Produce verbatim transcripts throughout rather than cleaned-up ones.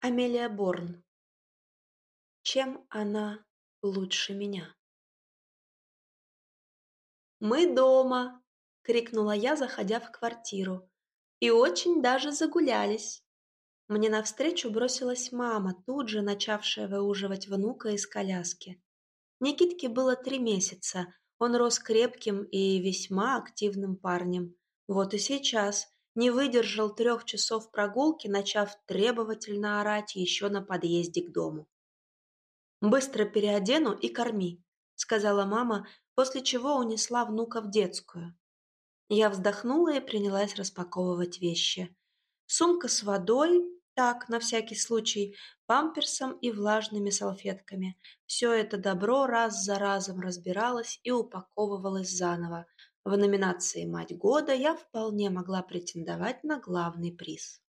Амелия Борн. Чем она лучше меня? «Мы дома!» — крикнула я, заходя в квартиру. «И очень даже загулялись!» Мне навстречу бросилась мама, тут же начавшая выуживать внука из коляски. Никитке было три месяца, он рос крепким и весьма активным парнем. Вот и сейчас не выдержал трех часов прогулки, начав требовательно орать еще на подъезде к дому. «Быстро переодену и корми», — сказала мама, после чего унесла внука в детскую. Я вздохнула и принялась распаковывать вещи. Сумка с водой, так, на всякий случай, памперсом и влажными салфетками. Все это добро раз за разом разбиралось и упаковывалось заново. В номинации «Мать года» я вполне могла претендовать на главный приз.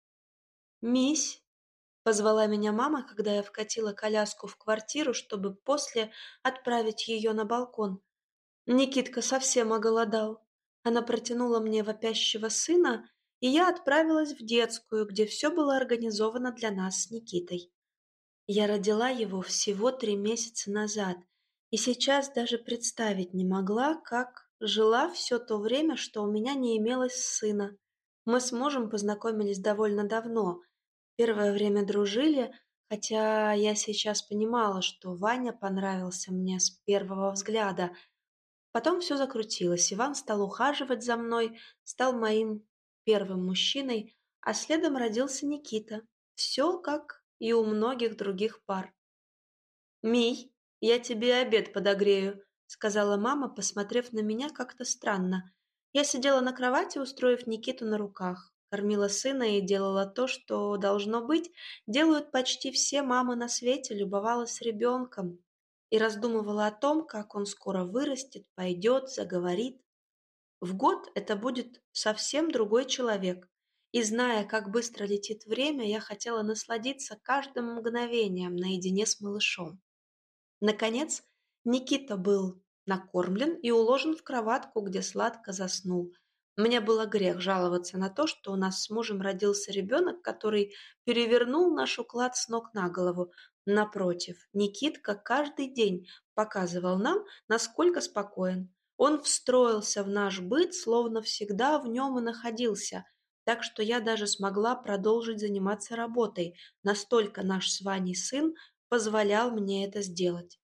«Мись!» — позвала меня мама, когда я вкатила коляску в квартиру, чтобы после отправить ее на балкон. Никитка совсем оголодал. Она протянула мне вопящего сына, и я отправилась в детскую, где все было организовано для нас с Никитой. Я родила его всего три месяца назад, и сейчас даже представить не могла, как жила все то время, что у меня не имелось сына. Мы с мужем познакомились довольно давно. Первое время дружили, хотя я сейчас понимала, что Ваня понравился мне с первого взгляда. Потом все закрутилось. Иван стал ухаживать за мной, стал моим первым мужчиной, а следом родился Никита. Все как и у многих других пар. «Мий, я тебе обед подогрею», — сказала мама, посмотрев на меня как-то странно. Я сидела на кровати, устроив Никиту на руках, кормила сына и делала то, что, должно быть, делают почти все мамы на свете, любовалась ребенком и раздумывала о том, как он скоро вырастет, пойдет, заговорит. В год это будет совсем другой человек. И зная, как быстро летит время, я хотела насладиться каждым мгновением наедине с малышом. Наконец, Никита был накормлен и уложен в кроватку, где сладко заснул. Мне было грех жаловаться на то, что у нас с мужем родился ребенок, который перевернул наш уклад с ног на голову. Напротив, Никитка каждый день показывал нам, насколько спокоен. Он встроился в наш быт, словно всегда в нем и находился, так что я даже смогла продолжить заниматься работой. Настолько наш с Ваней сын позволял мне это сделать.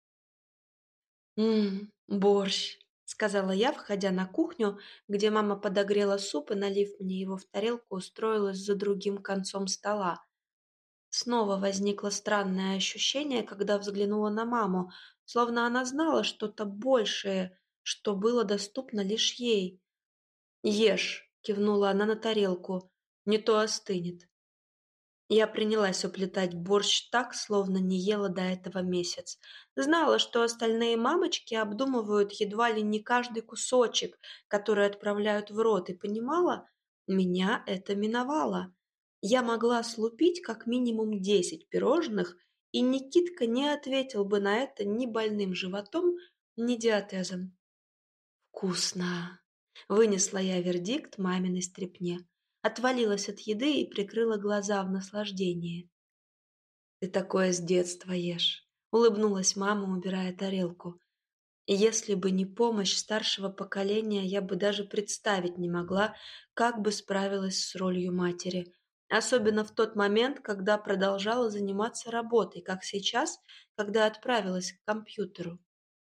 «М, борщ», — сказала я, входя на кухню, где мама подогрела суп и, налив мне его в тарелку, устроилась за другим концом стола. Снова возникло странное ощущение, когда взглянула на маму, словно она знала что-то большее, что было доступно лишь ей. «Ешь», — кивнула она на тарелку, — «не то остынет». Я принялась уплетать борщ так, словно не ела до этого месяц. Знала, что остальные мамочки обдумывают едва ли не каждый кусочек, который отправляют в рот, и понимала, меня это миновало. Я могла слупить как минимум десять пирожных, и Никитка не ответил бы на это ни больным животом, ни диатезом. «Вкусно!» — вынесла я вердикт маминой стряпне. Отвалилась от еды и прикрыла глаза в наслаждении. «Ты такое с детства ешь!» — улыбнулась мама, убирая тарелку. Если бы не помощь старшего поколения, я бы даже представить не могла, как бы справилась с ролью матери. Особенно в тот момент, когда продолжала заниматься работой, как сейчас, когда отправилась к компьютеру.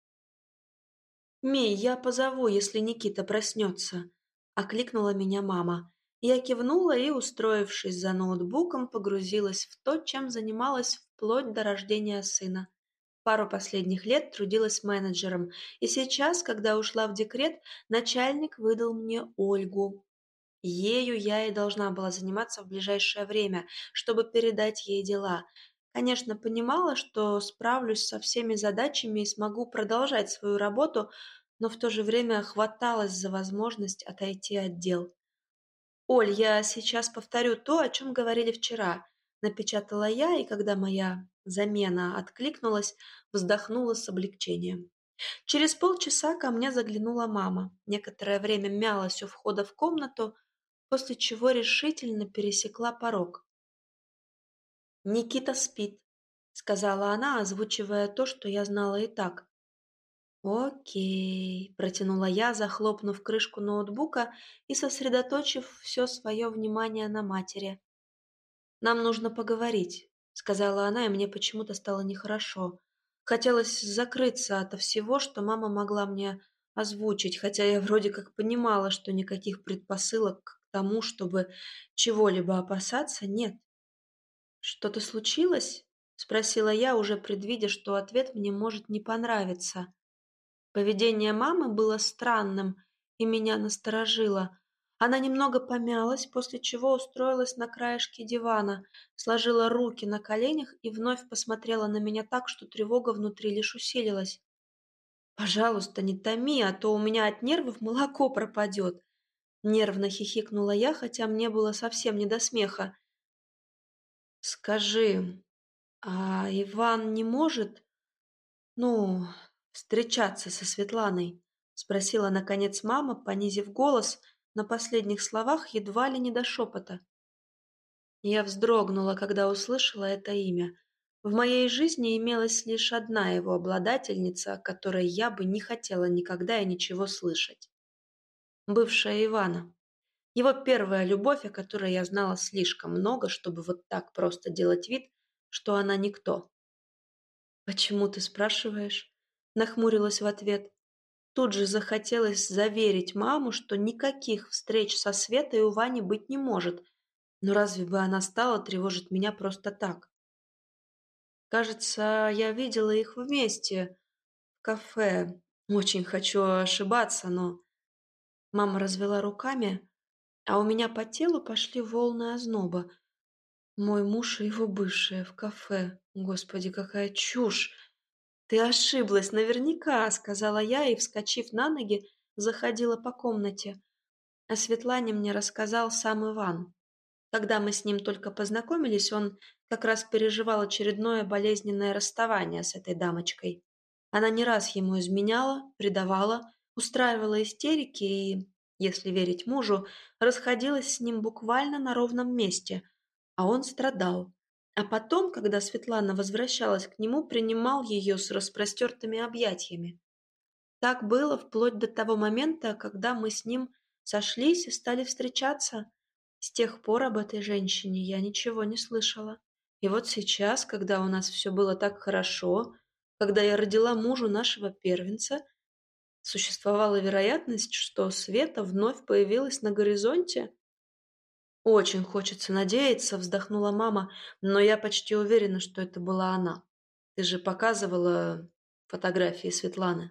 «Мий, я позову, если Никита проснется», — окликнула меня мама. Я кивнула и, устроившись за ноутбуком, погрузилась в то, чем занималась вплоть до рождения сына. Пару последних лет трудилась менеджером, и сейчас, когда ушла в декрет, начальник выдал мне Ольгу. Ею я и должна была заниматься в ближайшее время, чтобы передать ей дела. Конечно, понимала, что справлюсь со всеми задачами и смогу продолжать свою работу, но в то же время хваталась за возможность отойти от дел. «Оль, я сейчас повторю то, о чем говорили вчера», — напечатала я, и когда моя замена откликнулась, вздохнула с облегчением. Через полчаса ко мне заглянула мама. Некоторое время мялась у входа в комнату, после чего решительно пересекла порог. «Никита спит», — сказала она, озвучивая то, что я знала и так. «Окей», — протянула я, захлопнув крышку ноутбука и сосредоточив все свое внимание на матери. «Нам нужно поговорить», — сказала она, и мне почему-то стало нехорошо. Хотелось закрыться ото всего, что мама могла мне озвучить, хотя я вроде как понимала, что никаких предпосылок к тому, чтобы чего-либо опасаться, нет. «Что-то случилось?» — спросила я, уже предвидя, что ответ мне может не понравиться. Поведение мамы было странным и меня насторожило. Она немного помялась, после чего устроилась на краешке дивана, сложила руки на коленях и вновь посмотрела на меня так, что тревога внутри лишь усилилась. «Пожалуйста, не томи, а то у меня от нервов молоко пропадет!» Нервно хихикнула я, хотя мне было совсем не до смеха. «Скажи, а Иван не может, ну, встречаться со Светланой?» — спросила, наконец, мама, понизив голос на последних словах едва ли не до шепота. Я вздрогнула, когда услышала это имя. В моей жизни имелась лишь одна его обладательница, о которой я бы не хотела никогда и ничего слышать. Бывшая Ивана. Его первая любовь, о которой я знала слишком много, чтобы вот так просто делать вид, что она никто. «Почему ты спрашиваешь?» — нахмурилась в ответ. Тут же захотелось заверить маму, что никаких встреч со Светой у Вани быть не может. Но разве бы она стала тревожить меня просто так? Кажется, я видела их вместе в кафе. Очень хочу ошибаться, но... Мама развела руками, а у меня по телу пошли волны озноба. Мой муж и его бывшая в кафе. Господи, какая чушь! «Ты ошиблась, наверняка», — сказала я и, вскочив на ноги, заходила по комнате. О Светлане мне рассказал сам Иван. Когда мы с ним только познакомились, он как раз переживал очередное болезненное расставание с этой дамочкой. Она не раз ему изменяла, предавала, устраивала истерики и, если верить мужу, расходилась с ним буквально на ровном месте, а он страдал. А потом, когда Светлана возвращалась к нему, принимал ее с распростертыми объятиями. Так было вплоть до того момента, когда мы с ним сошлись и стали встречаться. С тех пор об этой женщине я ничего не слышала. И вот сейчас, когда у нас все было так хорошо, когда я родила мужу нашего первенца, существовала вероятность, что Света вновь появилась на горизонте. «Очень хочется надеяться», — вздохнула мама, «но я почти уверена, что это была она. Ты же показывала фотографии Светланы».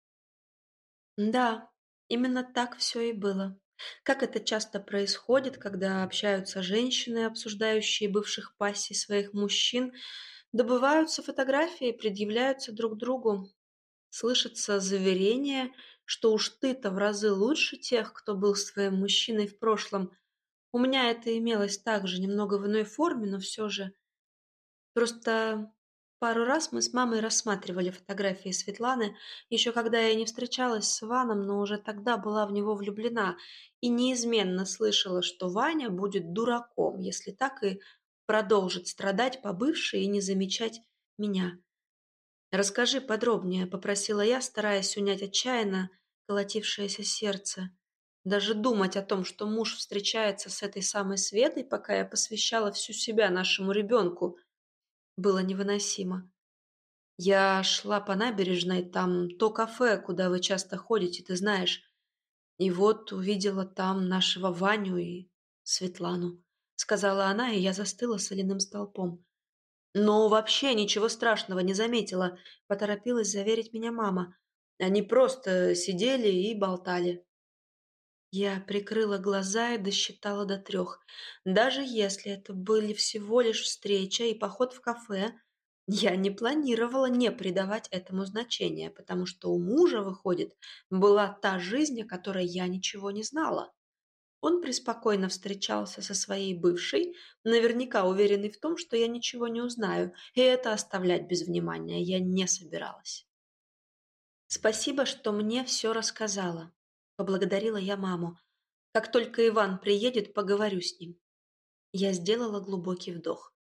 Да, именно так все и было. Как это часто происходит, когда общаются женщины, обсуждающие бывших пассий своих мужчин, добываются фотографии и предъявляются друг другу. Слышится заверение, что уж ты-то в разы лучше тех, кто был с твоим мужчиной в прошлом. У меня это имелось также, немного в иной форме, но все же. Просто пару раз мы с мамой рассматривали фотографии Светланы, еще когда я не встречалась с Иваном, но уже тогда была в него влюблена и неизменно слышала, что Ваня будет дураком, если так и продолжит страдать по бывшей и не замечать меня. «Расскажи подробнее», — попросила я, стараясь унять отчаянно колотившееся сердце. Даже думать о том, что муж встречается с этой самой Светой, пока я посвящала всю себя нашему ребенку, было невыносимо. Я шла по набережной, там то кафе, куда вы часто ходите, ты знаешь. И вот увидела там нашего Ваню и Светлану, сказала она, и я застыла соляным столпом. Но вообще ничего страшного не заметила, поторопилась заверить меня мама. Они просто сидели и болтали. Я прикрыла глаза и досчитала до трех. Даже если это были всего лишь встреча и поход в кафе, я не планировала не придавать этому значения, потому что у мужа, выходит, была та жизнь, о которой я ничего не знала. Он преспокойно встречался со своей бывшей, наверняка уверенный в том, что я ничего не узнаю, и это оставлять без внимания я не собиралась. «Спасибо, что мне все рассказала», — поблагодарила я маму. «Как только Иван приедет, поговорю с ним». Я сделала глубокий вдох.